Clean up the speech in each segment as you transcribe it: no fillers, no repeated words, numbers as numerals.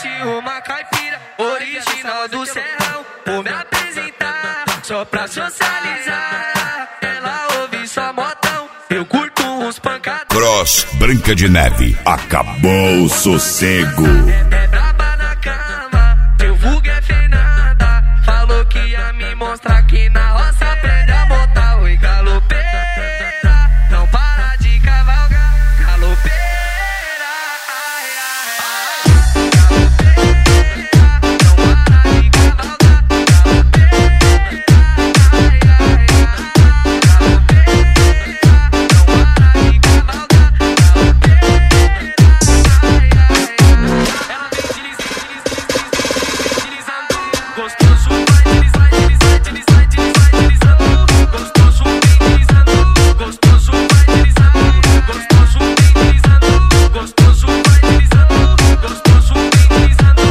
Conheci uma caipira original do Serrão. Vou me apresentar só pra socializar. Ela ouve só modão, eu curto uns pancadão. Cross Branca de Neve, acabou o sossego. É braba na cama, teu vulgo é Fernanda. Falou que ia me mostrar que na roça aprende a montar. Oi, galopeira, não para de cavalgar. Galopeira, ai, ai, ai. Galopeira, não para de cavalgar. Galopeira, ai, ai, ai. Galopeira, não para de cavalgar. Galopeira, ai, ai, ai. Ela vem deslizando, gostoso vai deslizando, gostoso vem deslizando, gostoso vai deslizando, gostoso vem deslizando, gostoso vai deslizando, gostoso vem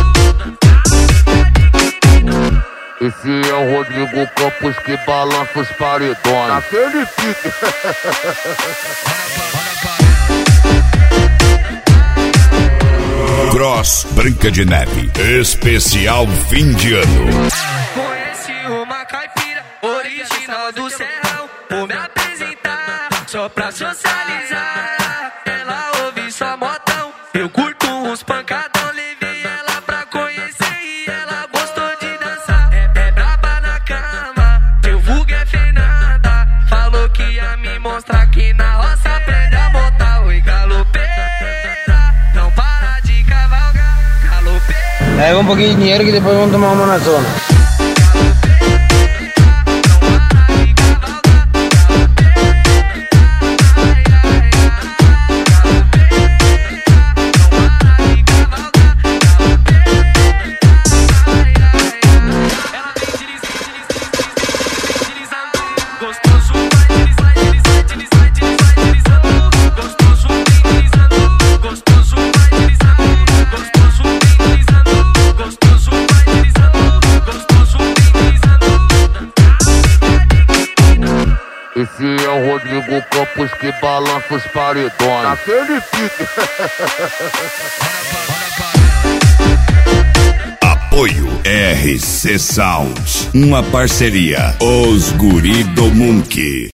deslizando. Esse é o Rodrigo Campos que balança os paredões. Naquele pique. Cross Branca de Neve, especial fim de ano. Conheci uma caipira original do Serrão. Vou me apresentar só pra socializar. Ela ouve só modão, eu curto uns pancadão. Levei ela pra conhecer e ela gostou de dançar. É braba na cama, teu vulgo é Fernanda. Falou que ia me mostrar que na roça aprende a montar. Oi, galopeira, não para de cavalgar. Galopeira. Pega um pouquinho de dinheiro que depois vamos tomar uma na zona. Gostoso vai deslizando, gostoso vem deslizando, gostoso vai deslizando, gostoso vem deslizando, gostoso vai deslizando, gostoso vem deslizando. Esse é o Rodrigo Campos que balança os paredões. Naquele pique. Apoio RC Sound, uma parceria Os Guri do Munk.